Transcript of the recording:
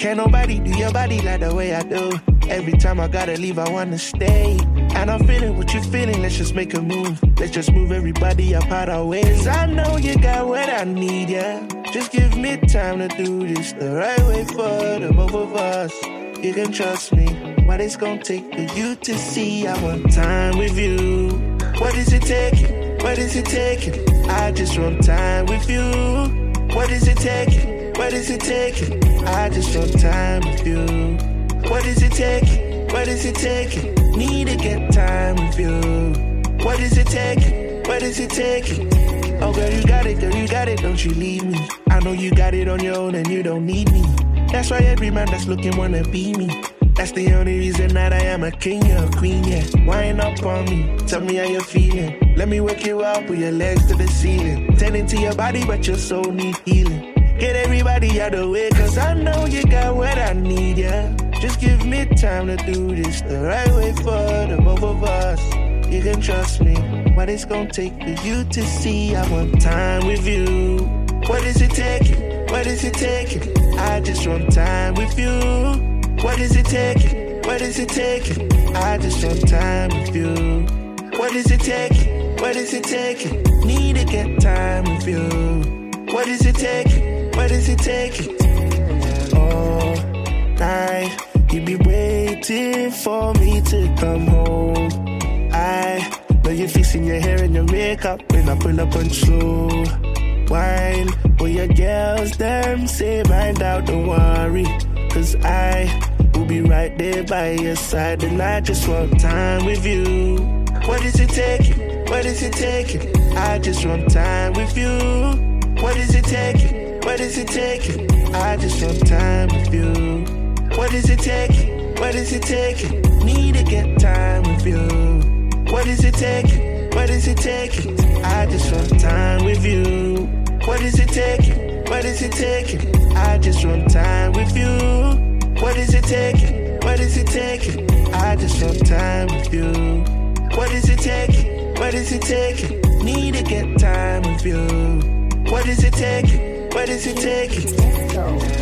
Can't nobody do your body like the way I do. Every time I gotta leave, I wanna stay. And I'm feeling what you're feeling, let's just make a move. Let's just move everybody up out our ways. I know you got what I need, yeah. Just give me time to do this the right way for the both of us. You can trust me. What it's gonna take for you to see I want time with you. What is it taking? What is it taking? I just want time with you. What is it taking? What is it taking? I just want time with you. What is it taking? What is it taking? Need to get time with you. What is it taking? What is it taking? Oh girl, you got it, don't you leave me. I know you got it on your own and you don't need me. That's why every man that's looking wanna be me. That's the only reason that I am a king, you're a queen, yeah. Wind up on me, tell me how you're feeling. Let me wake you up with your legs to the ceiling. Tending to your body, but your soul needs healing. Get everybody out the way, cause I know you got what I need, yeah. Just give me time to do this the right way for the both of us. You can trust me. What it's gonna take for you to see I want time with you. What is it taking? What is it taking? I just want time with you. What is it taking? What is it taking? I just want time with you. What is it taking? What is it taking? Need to get time with you. What is it taking? What is it taking? All night, you be waiting for me to come home. I know you're fixing your hair and your makeup when I pull up on slow wine. Well, your girls, them say mind out, don't worry. Cause I will be right there by your side. And I just want time with you. What is it taking? What is it taking? I just want time with you. What is it taking? What is it taking? I just want time with you. What is it taking? What is it taking? Need to get time with you. What is it taking? What is it taking? I just want time with you. What is it taking? What is it taking? I just want time with you. What is it taking? What is it taking? I just want time with you. What is it taking? What is it taking? Need to get time with you. What is it taking? What is it taking?